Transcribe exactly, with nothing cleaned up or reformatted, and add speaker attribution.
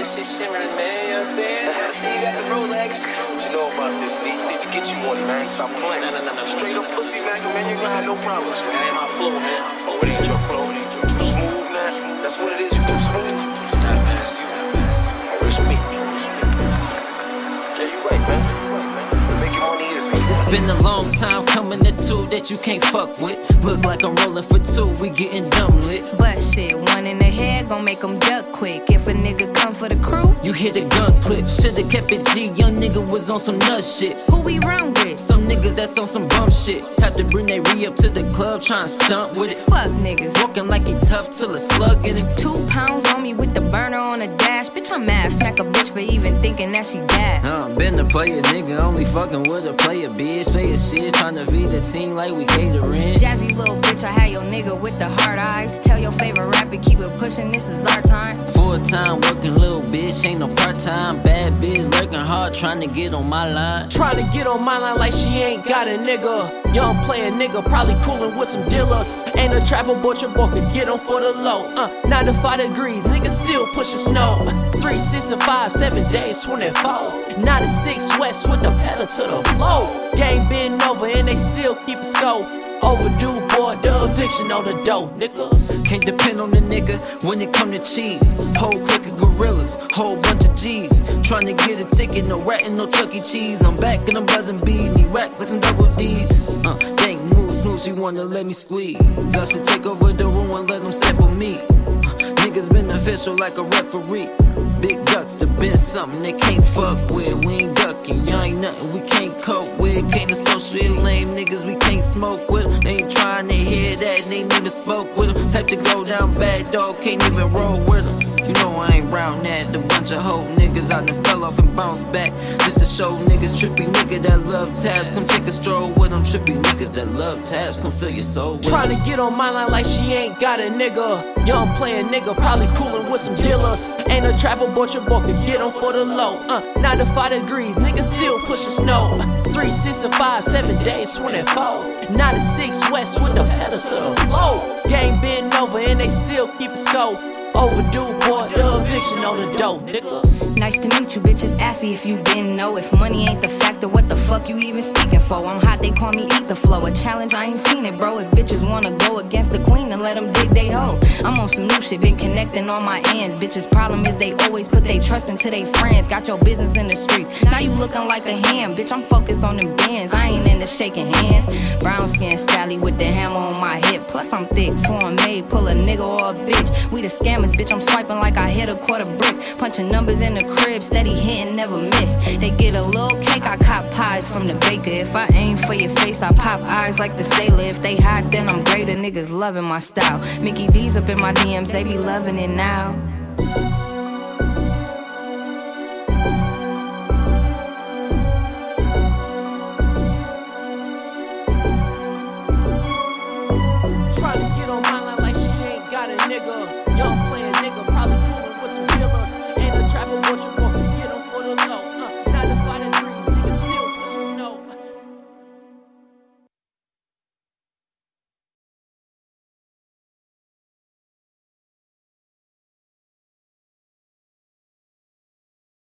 Speaker 1: this shit shimmering, man. You know what I'm saying? I see you got the Rolex. What you know about this, man? You need to get you one, man. Stop playing. Nah, nah, nah, nah. Straight up pussy, man. Man, you're gonna have no problems, man. That ain't my flow, man. Oh, it ain't your flow. You too smooth, man. That's what it is. You too smooth. Nah, man, that's you. Oh, it's me. Yeah, you right, man. Making money is me.
Speaker 2: It's been a long time coming to two that you can't fuck with. Look like I'm rolling for two, we getting dumb lit.
Speaker 3: But shit, one in the head gon' make them duck quick. If a nigga come for the crew,
Speaker 2: you hit a gun clip. Should've kept it G, young nigga was on some nut shit.
Speaker 3: Who we run with?
Speaker 2: Some niggas that's on some bum shit. Type to bring they re up to the club, tryin' stunt with it.
Speaker 3: Fuck niggas.
Speaker 2: Walking like he tough till a slug in it.
Speaker 3: Two pounds on me with the burner on the dash. Bitch, I'm mad. Smack a bitch for even thinking that she bad.
Speaker 2: Uh, been a player, nigga, only fucking with a player, bitch. Play a shit, tryna feed the team like we catering.
Speaker 3: Jazzy little bitch, I had your nigga with the hard eyes. Tell your favorite rapper, keep it pushing, this is our time.
Speaker 2: Full time working little bitch, ain't no part time. Bad bitch lurking hard, tryna get on my line.
Speaker 4: Tryna get on my line like she ain't got a nigga. Young player nigga, probably coolin' with some dealers. Ain't a trapper, but your boy could get on for the low. Uh, nine to five degrees, nigga still pushin' snow. Three, six, and five, seven days, twenty-four. Nine to six, west with the pedal to the floor. Game been over and they still keep a scope. Overdue, boy, the eviction on the dough, nigga.
Speaker 2: Can't depend on the nigga when it come to cheese. Whole clique of gorillas, whole bunch of G's. Tryna get a ticket, no rat and no Chuck E. Cheese. I'm back and I'm buzzing beat me racks like some double D's. Uh, they ain't move smooth, she wanna let me squeeze. I should take over the room and let them step with me. Uh, niggas beneficial like a referee. Big ducks to bend something they can't fuck with. We ain't ducking, y'all ain't nothing we can't cope with. Can't associate lame niggas we can't smoke with. They ain't trying to hear that, they ain't even spoke with them. Type to go down bad dog, can't even roll with them. You know I ain't round that. The bunch of hoe niggas I done fell off and bounced back. Just to show niggas trippy nigga that love tabs. Come take a stroll with them. Trippy niggas that love tabs. Come fill your soul with
Speaker 4: Tryna get on my line like she ain't got a nigga. Young player nigga, probably coolin' with some dealers. Ain't a trapper, but your boy could get on for the low. Uh, nine to five degrees, niggas still pushin' snow. Three, six, and five, seven days, twenty-four. Nine to six, west with the pedal to the floor. Game been over and they still keep a scope. Overdue, boy, the eviction on the dough, nigga.
Speaker 3: Nice to meet you, bitch, it's Affy if you didn't know. If money ain't the factor, what the fuck you even speaking for? I'm hot, they call me eat the flow. A challenge, I ain't seen it, bro. If bitches wanna go against the queen, then let them dig they hoe. I'm on some new shit, been connecting on my ends. Bitches' problem is they always put they trust into they friends. Got your business in the streets, now you looking like a ham. Bitch, I'm focused on them bands, I ain't into shaking hands. Brown skin Sally with the hammer on my hip. Plus I'm thick, foreign made, pull a nigga or a bitch. We the scammers, bitch, I'm swiping like I hit a quarter brick. Punching numbers in the crib, steady hitting, never miss. They get a little cake, I cop pies from the baker. If I aim for your face, I pop eyes like the sailor. If they hot, then I'm greater. Niggas loving my style. Mickey D's up in my D Ms, they be loving it now.